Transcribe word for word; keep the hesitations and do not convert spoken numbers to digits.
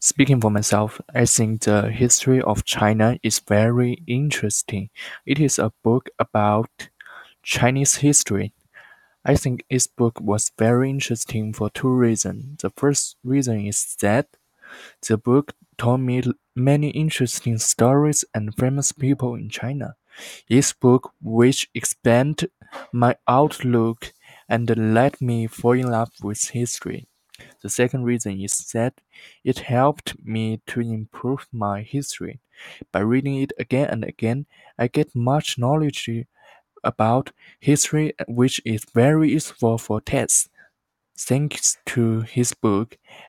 Speaking for myself, I think the history of China is very interesting. It is a book about Chinese history. I think this book was very interesting for two reasons. The first reason is that the book told me many interesting stories and famous people in China. This book which expanded my outlook and let me fall in love with history. The second reason is that it helped me to improve my history. By reading it again and again, I get much knowledge about history which is very useful for tests. Thanks to his book,